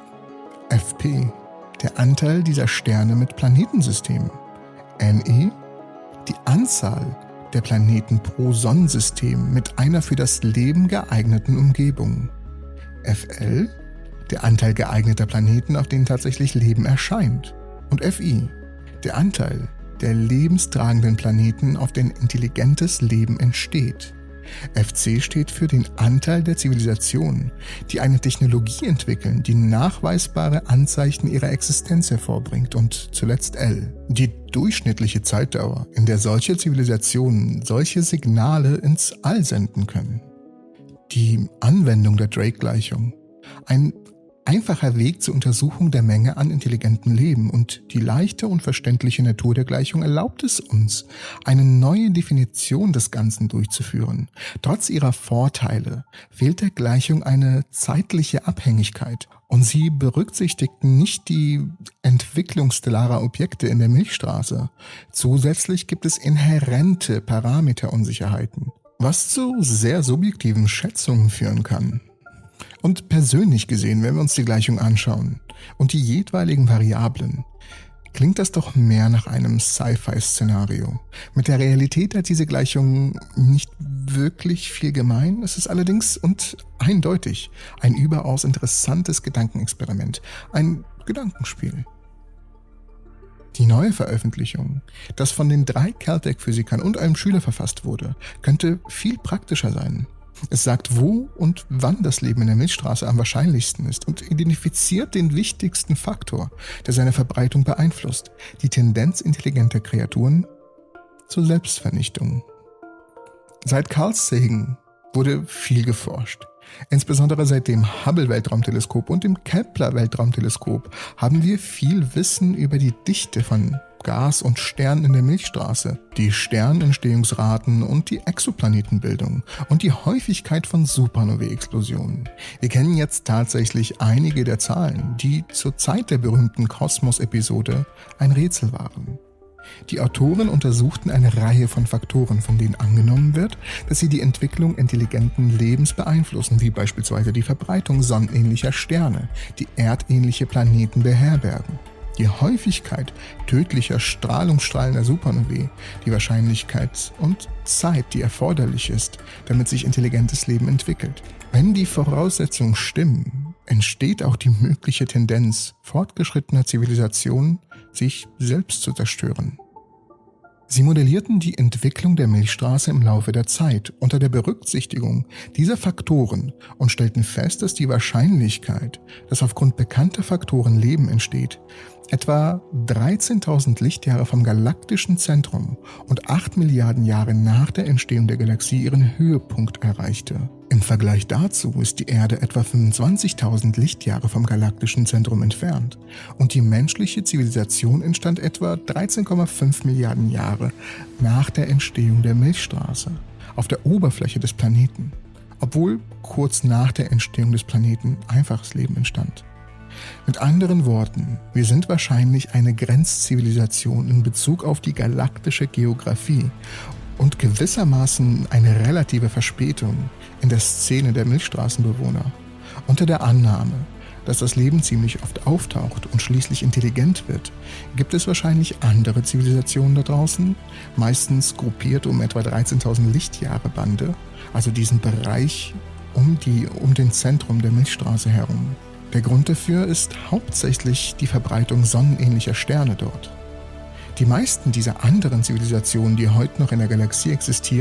F P. Der Anteil dieser Sterne mit Planetensystemen. N E. Die Anzahl der Planeten pro Sonnensystem mit einer für das Leben geeigneten Umgebung. F L. Der Anteil geeigneter Planeten, auf denen tatsächlich Leben erscheint. Und F I. Der Anteil der lebenstragenden Planeten, auf denen intelligentes Leben entsteht. F C steht für den Anteil der Zivilisationen, die eine Technologie entwickeln, die nachweisbare Anzeichen ihrer Existenz hervorbringt. Und zuletzt L. Die durchschnittliche Zeitdauer, in der solche Zivilisationen solche Signale ins All senden können. Die Anwendung der Drake-Gleichung. Ein einfacher Weg zur Untersuchung der Menge an intelligentem Leben, und die leichte und verständliche Natur der Gleichung erlaubt es uns, eine neue Definition des Ganzen durchzuführen. Trotz ihrer Vorteile fehlt der Gleichung eine zeitliche Abhängigkeit, und sie berücksichtigt nicht die Entwicklung stellarer Objekte in der Milchstraße. Zusätzlich gibt es inhärente Parameterunsicherheiten, was zu sehr subjektiven Schätzungen führen kann. Und persönlich gesehen, wenn wir uns die Gleichung anschauen und die jeweiligen Variablen, klingt das doch mehr nach einem Sci-Fi-Szenario. Mit der Realität hat diese Gleichung nicht wirklich viel gemein. Es ist allerdings und eindeutig ein überaus interessantes Gedankenexperiment, ein Gedankenspiel. Die neue Veröffentlichung, das von den drei Caltech-Physikern und einem Schüler verfasst wurde, könnte viel praktischer sein. Es sagt, wo und wann das Leben in der Milchstraße am wahrscheinlichsten ist und identifiziert den wichtigsten Faktor, der seine Verbreitung beeinflusst: die Tendenz intelligenter Kreaturen zur Selbstvernichtung. Seit Carl Sagan wurde viel geforscht. Insbesondere seit dem Hubble-Weltraumteleskop und dem Kepler-Weltraumteleskop haben wir viel Wissen über die Dichte von Gas und Sternen in der Milchstraße, die Sternentstehungsraten und die Exoplanetenbildung und die Häufigkeit von Supernovae-Explosionen. Wir kennen jetzt tatsächlich einige der Zahlen, die zur Zeit der berühmten Kosmos-Episode ein Rätsel waren. Die Autoren untersuchten eine Reihe von Faktoren, von denen angenommen wird, dass sie die Entwicklung intelligenten Lebens beeinflussen, wie beispielsweise die Verbreitung sonnenähnlicher Sterne, die erdähnliche Planeten beherbergen, die Häufigkeit tödlicher strahlungsstrahlender Supernovae, die Wahrscheinlichkeit und Zeit, die erforderlich ist, damit sich intelligentes Leben entwickelt. Wenn die Voraussetzungen stimmen, entsteht auch die mögliche Tendenz fortgeschrittener Zivilisationen, sich selbst zu zerstören. Sie modellierten die Entwicklung der Milchstraße im Laufe der Zeit unter der Berücksichtigung dieser Faktoren und stellten fest, dass die Wahrscheinlichkeit, dass aufgrund bekannter Faktoren Leben entsteht, etwa dreizehntausend Lichtjahre vom galaktischen Zentrum und acht Milliarden Jahre nach der Entstehung der Galaxie ihren Höhepunkt erreichte. Im Vergleich dazu ist die Erde etwa fünfundzwanzigtausend Lichtjahre vom galaktischen Zentrum entfernt und die menschliche Zivilisation entstand etwa dreizehn Komma fünf Milliarden Jahre nach der Entstehung der Milchstraße auf der Oberfläche des Planeten, obwohl kurz nach der Entstehung des Planeten einfaches Leben entstand. Mit anderen Worten, wir sind wahrscheinlich eine Grenzzivilisation in Bezug auf die galaktische Geografie und gewissermaßen eine relative Verspätung in der Szene der Milchstraßenbewohner. Unter der Annahme, dass das Leben ziemlich oft auftaucht und schließlich intelligent wird, gibt es wahrscheinlich andere Zivilisationen da draußen, meistens gruppiert um etwa dreizehntausend Lichtjahre Bande, also diesen Bereich um, die, um den Zentrum der Milchstraße herum. Der Grund dafür ist hauptsächlich die Verbreitung sonnenähnlicher Sterne dort. Die meisten dieser anderen Zivilisationen, die heute noch in der Galaxie existieren,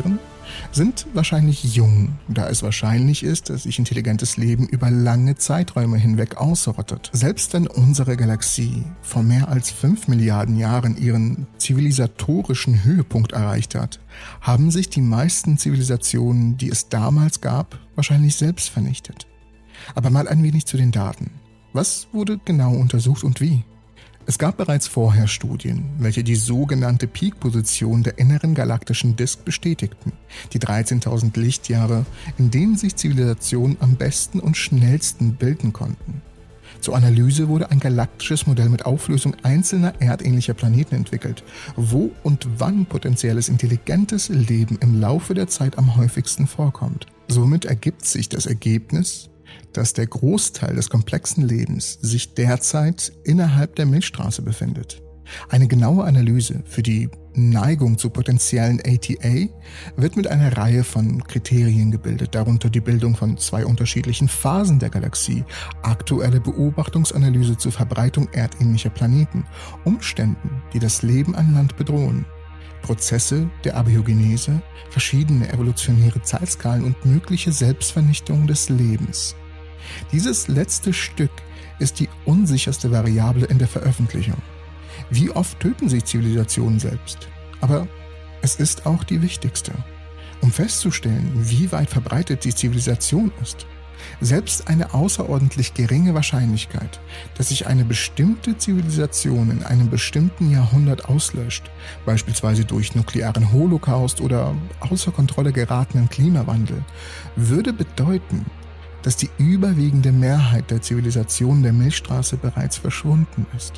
sind wahrscheinlich jung, da es wahrscheinlich ist, dass sich intelligentes Leben über lange Zeiträume hinweg ausrottet. Selbst wenn unsere Galaxie vor mehr als fünf Milliarden Jahren ihren zivilisatorischen Höhepunkt erreicht hat, haben sich die meisten Zivilisationen, die es damals gab, wahrscheinlich selbst vernichtet. Aber mal ein wenig zu den Daten. Was wurde genau untersucht und wie? Es gab bereits vorher Studien, welche die sogenannte Peak-Position der inneren galaktischen Disk bestätigten, die dreizehntausend Lichtjahre, in denen sich Zivilisationen am besten und schnellsten bilden konnten. Zur Analyse wurde ein galaktisches Modell mit Auflösung einzelner erdähnlicher Planeten entwickelt, wo und wann potenzielles intelligentes Leben im Laufe der Zeit am häufigsten vorkommt. Somit ergibt sich das Ergebnis, dass der Großteil des komplexen Lebens sich derzeit innerhalb der Milchstraße befindet. Eine genaue Analyse für die Neigung zu potenziellen A T A wird mit einer Reihe von Kriterien gebildet, darunter die Bildung von zwei unterschiedlichen Phasen der Galaxie, aktuelle Beobachtungsanalyse zur Verbreitung erdähnlicher Planeten, Umständen, die das Leben an Land bedrohen, Prozesse der Abiogenese, verschiedene evolutionäre Zeitskalen und mögliche Selbstvernichtung des Lebens. Dieses letzte Stück ist die unsicherste Variable in der Veröffentlichung. Wie oft töten sich Zivilisationen selbst? Aber es ist auch die wichtigste. Um festzustellen, wie weit verbreitet die Zivilisation ist, selbst eine außerordentlich geringe Wahrscheinlichkeit, dass sich eine bestimmte Zivilisation in einem bestimmten Jahrhundert auslöscht, beispielsweise durch nuklearen Holocaust oder außer Kontrolle geratenen Klimawandel, würde bedeuten, dass die überwiegende Mehrheit der Zivilisation der Milchstraße bereits verschwunden ist.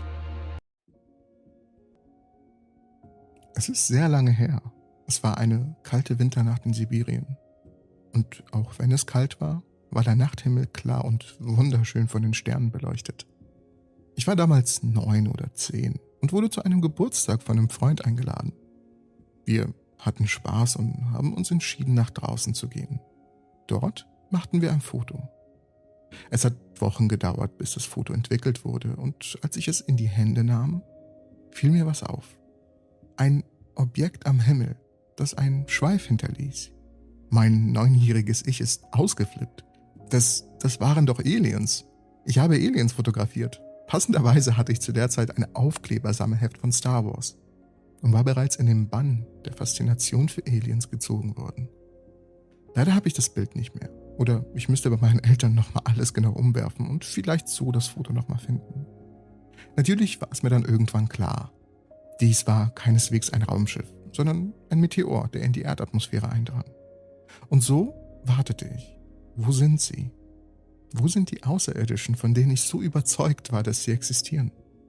Es ist sehr lange her. Es war eine kalte Winternacht in Sibirien. Und auch wenn es kalt war, war der Nachthimmel klar und wunderschön von den Sternen beleuchtet. Ich war damals neun oder zehn und wurde zu einem Geburtstag von einem Freund eingeladen. Wir hatten Spaß und haben uns entschieden, nach draußen zu gehen. Dort machten wir ein Foto. Es hat Wochen gedauert, bis das Foto entwickelt wurde, und als ich es in die Hände nahm, fiel mir was auf. Ein Objekt am Himmel, das einen Schweif hinterließ. Mein neunjähriges Ich ist ausgeflippt. Das, das waren doch Aliens. Ich habe Aliens fotografiert. Passenderweise hatte ich zu der Zeit ein Aufklebersammelheft von Star Wars und war bereits in den Bann der Faszination für Aliens gezogen worden. Leider habe ich das Bild nicht mehr. Oder ich müsste bei meinen Eltern nochmal alles genau umwerfen und vielleicht so das Foto nochmal finden. Natürlich war es mir dann irgendwann klar. Dies war keineswegs ein Raumschiff, sondern ein Meteor, der in die Erdatmosphäre eindrang. Und so wartete ich. Wo sind sie? Wo sind die Außerirdischen, von denen ich so überzeugt war, dass sie existieren?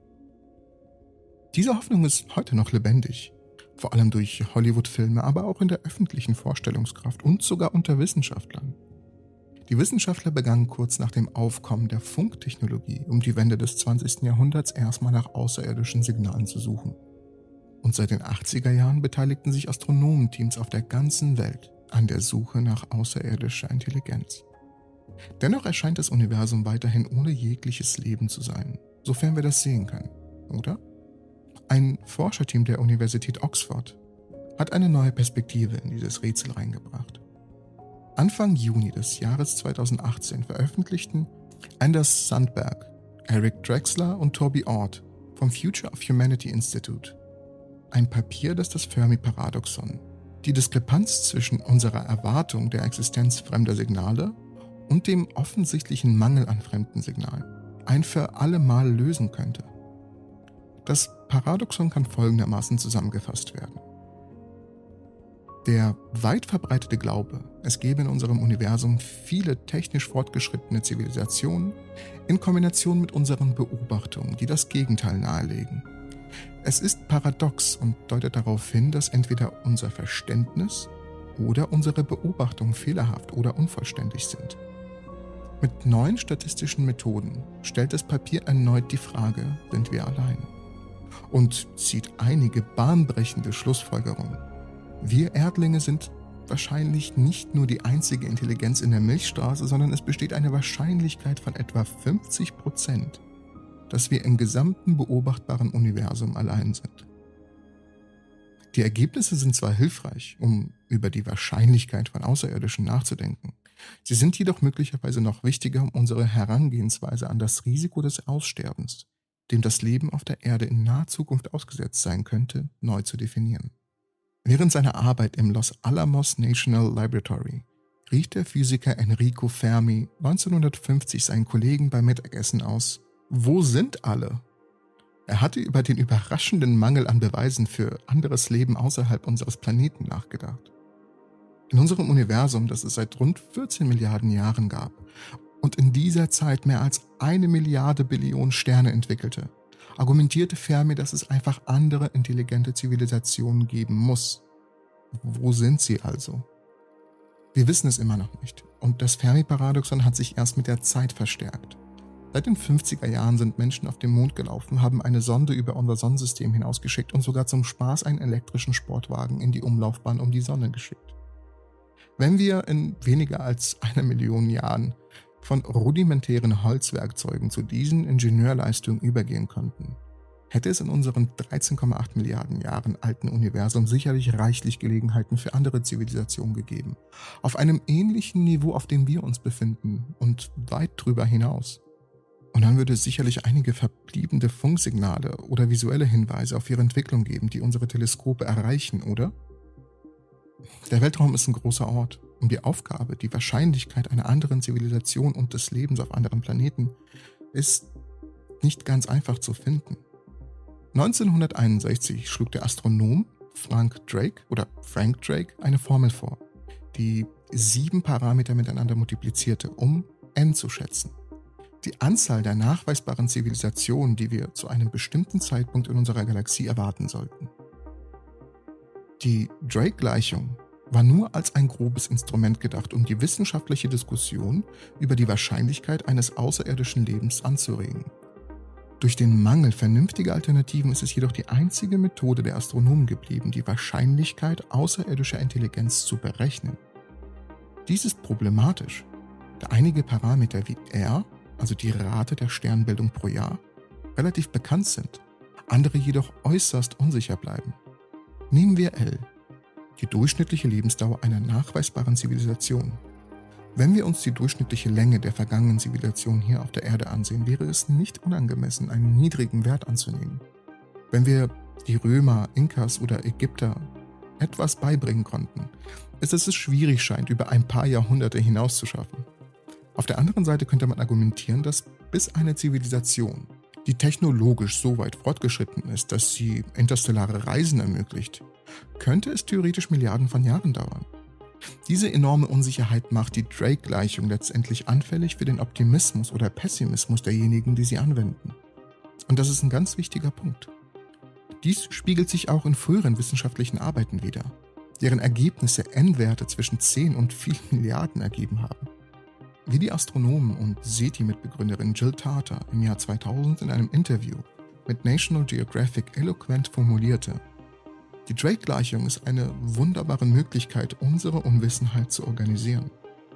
Diese Hoffnung ist heute noch lebendig. Vor allem durch Hollywood-Filme, aber auch in der öffentlichen Vorstellungskraft und sogar unter Wissenschaftlern. Die Wissenschaftler begannen kurz nach dem Aufkommen der Funktechnologie um die Wende des zwanzigsten Jahrhunderts erstmal nach außerirdischen Signalen zu suchen. Und seit den achtziger Jahren beteiligten sich Astronomenteams auf der ganzen Welt an der Suche nach außerirdischer Intelligenz. Dennoch erscheint das Universum weiterhin ohne jegliches Leben zu sein, sofern wir das sehen können, oder? Ein Forscherteam der Universität Oxford hat eine neue Perspektive in dieses Rätsel reingebracht. Anfang Juni des Jahres zweitausendachtzehn veröffentlichten Anders Sandberg, Eric Drexler und Toby Ord vom Future of Humanity Institute ein Papier, das das Fermi-Paradoxon, die Diskrepanz zwischen unserer Erwartung der Existenz fremder Signale und dem offensichtlichen Mangel an fremden Signalen, ein für alle Mal lösen könnte. Das Paradoxon kann folgendermaßen zusammengefasst werden. Der weit verbreitete Glaube, es gebe in unserem Universum viele technisch fortgeschrittene Zivilisationen in Kombination mit unseren Beobachtungen, die das Gegenteil nahelegen. Es ist paradox und deutet darauf hin, dass entweder unser Verständnis oder unsere Beobachtungen fehlerhaft oder unvollständig sind. Mit neuen statistischen Methoden stellt das Papier erneut die Frage, sind wir allein? Und zieht einige bahnbrechende Schlussfolgerungen. Wir Erdlinge sind wahrscheinlich nicht nur die einzige Intelligenz in der Milchstraße, sondern es besteht eine Wahrscheinlichkeit von etwa fünfzig Prozent, dass wir im gesamten beobachtbaren Universum allein sind. Die Ergebnisse sind zwar hilfreich, um über die Wahrscheinlichkeit von Außerirdischen nachzudenken, sie sind jedoch möglicherweise noch wichtiger, um unsere Herangehensweise an das Risiko des Aussterbens, dem das Leben auf der Erde in naher Zukunft ausgesetzt sein könnte, neu zu definieren. Während seiner Arbeit im Los Alamos National Laboratory rief der Physiker Enrico Fermi neunzehnhundertfünfzig seinen Kollegen beim Mittagessen aus: Wo sind alle? Er hatte über den überraschenden Mangel an Beweisen für anderes Leben außerhalb unseres Planeten nachgedacht. In unserem Universum, das es seit rund vierzehn Milliarden Jahren gab und in dieser Zeit mehr als eine Milliarde Billion Sterne entwickelte, argumentierte Fermi, dass es einfach andere intelligente Zivilisationen geben muss. Wo sind sie also? Wir wissen es immer noch nicht, und das Fermi-Paradoxon hat sich erst mit der Zeit verstärkt. Seit den fünfziger Jahren sind Menschen auf dem Mond gelaufen, haben eine Sonde über unser Sonnensystem hinausgeschickt und sogar zum Spaß einen elektrischen Sportwagen in die Umlaufbahn um die Sonne geschickt. Wenn wir in weniger als einer Million Jahren von rudimentären Holzwerkzeugen zu diesen Ingenieurleistungen übergehen konnten, hätte es in unserem dreizehn Komma acht Milliarden Jahren alten Universum sicherlich reichlich Gelegenheiten für andere Zivilisationen gegeben, auf einem ähnlichen Niveau, auf dem wir uns befinden und weit drüber hinaus. Und dann würde es sicherlich einige verbliebene Funksignale oder visuelle Hinweise auf ihre Entwicklung geben, die unsere Teleskope erreichen, oder? Der Weltraum ist ein großer Ort, und die Aufgabe, die Wahrscheinlichkeit einer anderen Zivilisation und des Lebens auf anderen Planeten, ist nicht ganz einfach zu finden. neunzehnhunderteinundsechzig schlug der Astronom Frank Drake oder Frank Drake eine Formel vor, die sieben Parameter miteinander multiplizierte, um n zu schätzen. Die Anzahl der nachweisbaren Zivilisationen, die wir zu einem bestimmten Zeitpunkt in unserer Galaxie erwarten sollten. Die Drake-Gleichung war nur als ein grobes Instrument gedacht, um die wissenschaftliche Diskussion über die Wahrscheinlichkeit eines außerirdischen Lebens anzuregen. Durch den Mangel vernünftiger Alternativen ist es jedoch die einzige Methode der Astronomen geblieben, die Wahrscheinlichkeit außerirdischer Intelligenz zu berechnen. Dies ist problematisch, da einige Parameter wie R, also die Rate der Sternbildung pro Jahr, relativ bekannt sind, andere jedoch äußerst unsicher bleiben. Nehmen wir L, die durchschnittliche Lebensdauer einer nachweisbaren Zivilisation. Wenn wir uns die durchschnittliche Länge der vergangenen Zivilisation hier auf der Erde ansehen, wäre es nicht unangemessen, einen niedrigen Wert anzunehmen. Wenn wir die Römer, Inkas oder Ägypter etwas beibringen konnten, ist es schwierig scheint, über ein paar Jahrhunderte hinaus zu schaffen. Auf der anderen Seite könnte man argumentieren, dass bis eine Zivilisation, die technologisch so weit fortgeschritten ist, dass sie interstellare Reisen ermöglicht, könnte es theoretisch Milliarden von Jahren dauern. Diese enorme Unsicherheit macht die Drake-Gleichung letztendlich anfällig für den Optimismus oder Pessimismus derjenigen, die sie anwenden. Und das ist ein ganz wichtiger Punkt. Dies spiegelt sich auch in früheren wissenschaftlichen Arbeiten wider, deren Ergebnisse N-Werte zwischen zehn und vielen Milliarden ergeben haben. Wie die Astronomen und SETI-Mitbegründerin Jill Tarter im Jahr zweitausend in einem Interview mit National Geographic eloquent formulierte: Die Drake-Gleichung ist eine wunderbare Möglichkeit, unsere Unwissenheit zu organisieren.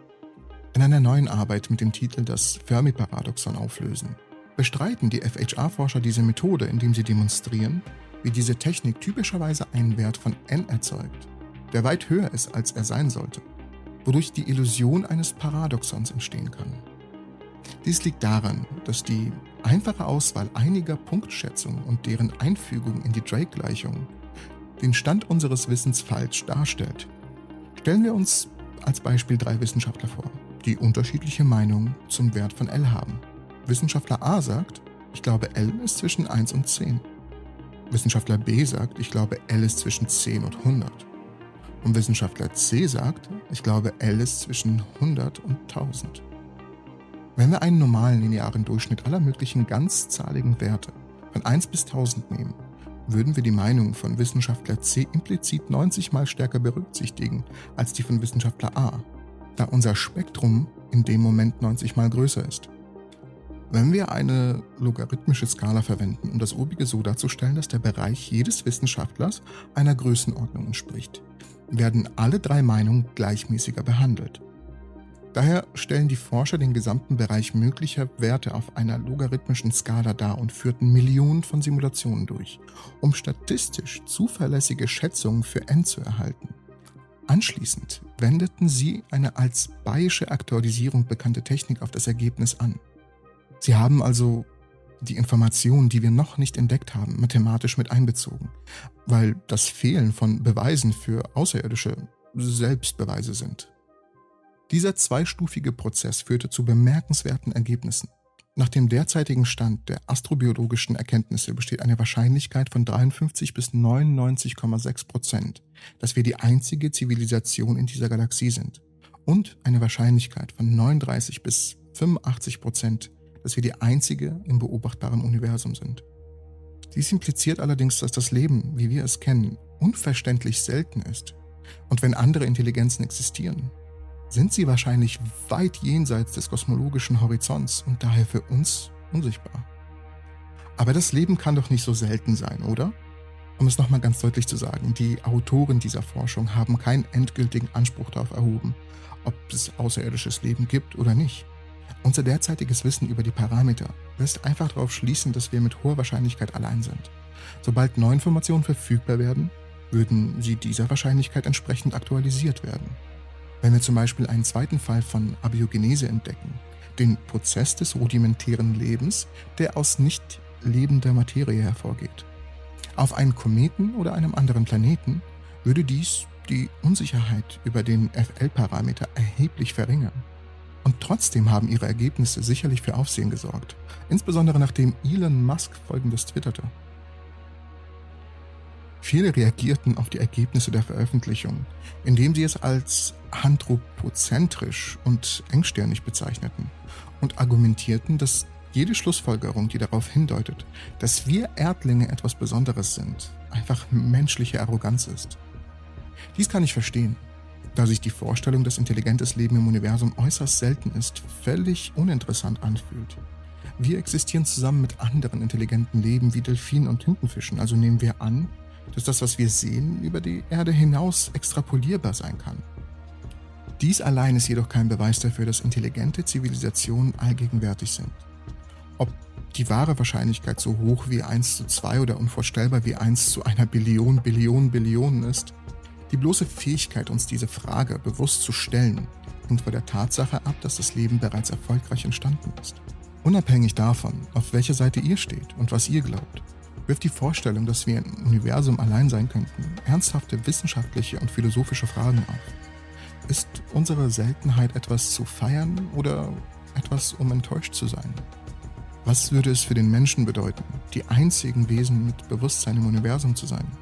In einer neuen Arbeit mit dem Titel Das Fermi-Paradoxon auflösen, bestreiten die F H R-Forscher diese Methode, indem sie demonstrieren, wie diese Technik typischerweise einen Wert von n erzeugt, der weit höher ist, als er sein sollte, wodurch die Illusion eines Paradoxons entstehen kann. Dies liegt daran, dass die einfache Auswahl einiger Punktschätzungen und deren Einfügung in die Drake-Gleichung den Stand unseres Wissens falsch darstellt. Stellen wir uns als Beispiel drei Wissenschaftler vor, die unterschiedliche Meinungen zum Wert von L haben. Wissenschaftler A sagt, ich glaube L ist zwischen eins und zehn. Wissenschaftler B sagt, ich glaube L ist zwischen zehn und hundert. Und Wissenschaftler C sagt, ich glaube L ist zwischen hundert und tausend. Wenn wir einen normalen linearen Durchschnitt aller möglichen ganzzahligen Werte von eins bis tausend nehmen, würden wir die Meinung von Wissenschaftler C implizit neunzig mal stärker berücksichtigen als die von Wissenschaftler A, da unser Spektrum in dem Moment neunzig mal größer ist. Wenn wir eine logarithmische Skala verwenden, um das obige so darzustellen, dass der Bereich jedes Wissenschaftlers einer Größenordnung entspricht, werden alle drei Meinungen gleichmäßiger behandelt. Daher stellen die Forscher den gesamten Bereich möglicher Werte auf einer logarithmischen Skala dar und führten Millionen von Simulationen durch, um statistisch zuverlässige Schätzungen für n zu erhalten. Anschließend wendeten sie eine als Bayesche Aktualisierung bekannte Technik auf das Ergebnis an. Sie haben also die Informationen, die wir noch nicht entdeckt haben, mathematisch mit einbezogen, weil das Fehlen von Beweisen für Außerirdische Selbstbeweise sind. Dieser zweistufige Prozess führte zu bemerkenswerten Ergebnissen. Nach dem derzeitigen Stand der astrobiologischen Erkenntnisse besteht eine Wahrscheinlichkeit von dreiundfünfzig bis neunundneunzig Komma sechs Prozent, dass wir die einzige Zivilisation in dieser Galaxie sind, und eine Wahrscheinlichkeit von neununddreißig bis fünfundachtzig Prozent, dass wir die einzige im beobachtbaren Universum sind. Dies impliziert allerdings, dass das Leben, wie wir es kennen, unverständlich selten ist. Und wenn andere Intelligenzen existieren, sind sie wahrscheinlich weit jenseits des kosmologischen Horizonts und daher für uns unsichtbar. Aber das Leben kann doch nicht so selten sein, oder? Um es nochmal ganz deutlich zu sagen, die Autoren dieser Forschung haben keinen endgültigen Anspruch darauf erhoben, ob es außerirdisches Leben gibt oder nicht. Unser derzeitiges Wissen über die Parameter lässt einfach darauf schließen, dass wir mit hoher Wahrscheinlichkeit allein sind. Sobald neue Informationen verfügbar werden, würden sie dieser Wahrscheinlichkeit entsprechend aktualisiert werden. Wenn wir zum Beispiel einen zweiten Fall von Abiogenese entdecken, den Prozess des rudimentären Lebens, der aus nicht lebender Materie hervorgeht. Auf einen Kometen oder einem anderen Planeten würde dies die Unsicherheit über den F L-Parameter erheblich verringern. Und trotzdem haben ihre Ergebnisse sicherlich für Aufsehen gesorgt, insbesondere nachdem Elon Musk Folgendes twitterte. Viele reagierten auf die Ergebnisse der Veröffentlichung, indem sie es als anthropozentrisch und engstirnig bezeichneten und argumentierten, dass jede Schlussfolgerung, die darauf hindeutet, dass wir Erdlinge etwas Besonderes sind, einfach menschliche Arroganz ist. Dies kann ich verstehen, da sich die Vorstellung, dass intelligentes Leben im Universum äußerst selten ist, völlig uninteressant anfühlt. Wir existieren zusammen mit anderen intelligenten Leben wie Delfinen und Tintenfischen, also nehmen wir an, dass das, was wir sehen, über die Erde hinaus extrapolierbar sein kann. Dies allein ist jedoch kein Beweis dafür, dass intelligente Zivilisationen allgegenwärtig sind. Ob die wahre Wahrscheinlichkeit so hoch wie eins zu zwei oder unvorstellbar wie eins zu einer Billion, Billion, Billionen ist, die bloße Fähigkeit, uns diese Frage bewusst zu stellen, hängt von der Tatsache ab, dass das Leben bereits erfolgreich entstanden ist. Unabhängig davon, auf welcher Seite ihr steht und was ihr glaubt, wirft die Vorstellung, dass wir im Universum allein sein könnten, ernsthafte wissenschaftliche und philosophische Fragen auf. Ist unsere Seltenheit etwas zu feiern oder etwas, um enttäuscht zu sein? Was würde es für den Menschen bedeuten, die einzigen Wesen mit Bewusstsein im Universum zu sein?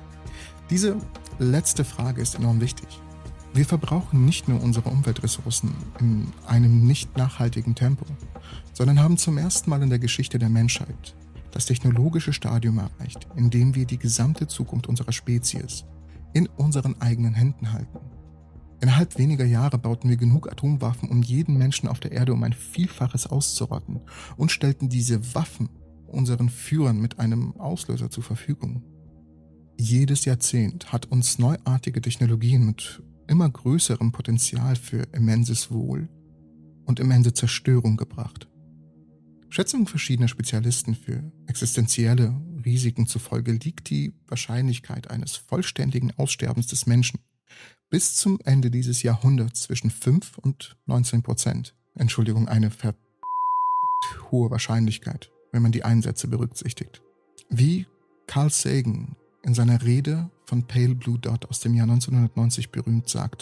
Diese letzte Frage ist enorm wichtig. Wir verbrauchen nicht nur unsere Umweltressourcen in einem nicht nachhaltigen Tempo, sondern haben zum ersten Mal in der Geschichte der Menschheit das technologische Stadium erreicht, in dem wir die gesamte Zukunft unserer Spezies in unseren eigenen Händen halten. Innerhalb weniger Jahre bauten wir genug Atomwaffen, um jeden Menschen auf der Erde um ein Vielfaches auszurotten und stellten diese Waffen unseren Führern mit einem Auslöser zur Verfügung. Jedes Jahrzehnt hat uns neuartige Technologien mit immer größerem Potenzial für immenses Wohl und immense Zerstörung gebracht. Schätzungen verschiedener Spezialisten für existenzielle Risiken zufolge liegt die Wahrscheinlichkeit eines vollständigen Aussterbens des Menschen bis zum Ende dieses Jahrhunderts zwischen fünf und neunzehn Prozent. Entschuldigung, eine ver hohe Wahrscheinlichkeit, wenn man die Einsätze berücksichtigt. Wie Carl Sagan in seiner Rede von Pale Blue Dot aus dem Jahr neunzehnhundertneunzig berühmt sagte: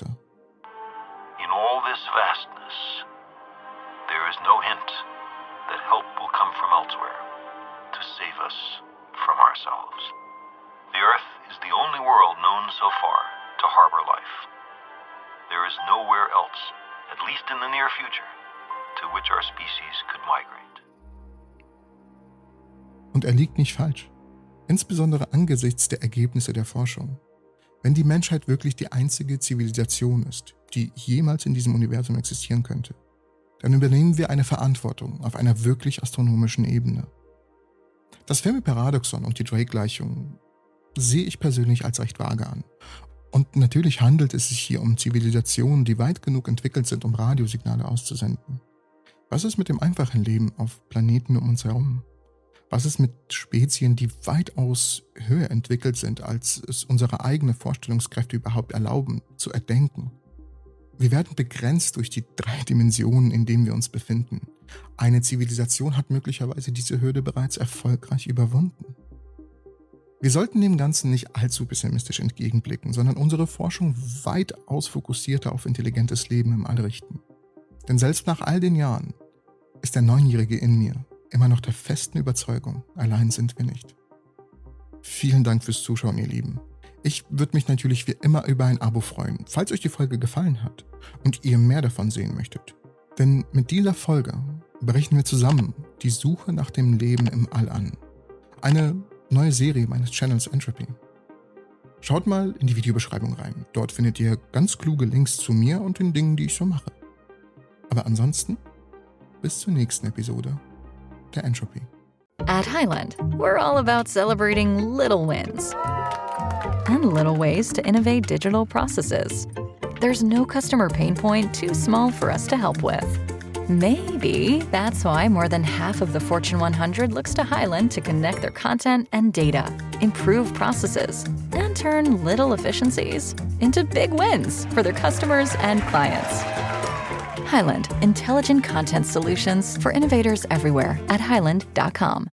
In all this vastness, there is no hint that help will come from elsewhere to save us from ourselves. The Earth is the only world known so far to harbor life. There is nowhere else, at least in the near future, to which our species could migrate. Und er liegt nicht falsch. Insbesondere angesichts der Ergebnisse der Forschung. Wenn die Menschheit wirklich die einzige Zivilisation ist, die jemals in diesem Universum existieren könnte, dann übernehmen wir eine Verantwortung auf einer wirklich astronomischen Ebene. Das Fermi-Paradoxon und die Drake-Gleichung sehe ich persönlich als recht vage an. Und natürlich handelt es sich hier um Zivilisationen, die weit genug entwickelt sind, um Radiosignale auszusenden. Was ist mit dem einfachen Leben auf Planeten um uns herum? Was ist mit Spezien, die weitaus höher entwickelt sind, als es unsere eigenen Vorstellungskräfte überhaupt erlauben, zu erdenken? Wir werden begrenzt durch die drei Dimensionen, in denen wir uns befinden. Eine Zivilisation hat möglicherweise diese Hürde bereits erfolgreich überwunden. Wir sollten dem Ganzen nicht allzu pessimistisch entgegenblicken, sondern unsere Forschung weitaus fokussierter auf intelligentes Leben im All richten. Denn selbst nach all den Jahren ist der Neunjährige in mir immer noch der festen Überzeugung, allein sind wir nicht. Vielen Dank fürs Zuschauen, ihr Lieben. Ich würde mich natürlich wie immer über ein Abo freuen, falls euch die Folge gefallen hat und ihr mehr davon sehen möchtet. Denn mit dieser Folge brechen wir zusammen die Suche nach dem Leben im All an. Eine neue Serie meines Channels Entropy. Schaut mal in die Videobeschreibung rein. Dort findet ihr ganz kluge Links zu mir und den Dingen, die ich so mache. Aber ansonsten, bis zur nächsten Episode der Entropy. At Highland, we're all about celebrating little wins and little ways to innovate digital processes. There's no customer pain point too small for us to help with. Maybe that's why more than half of the Fortune one hundred looks to Highland to connect their content and data, improve processes, and turn little efficiencies into big wins for their customers and clients. Highland, intelligent content solutions for innovators everywhere at highland dot com.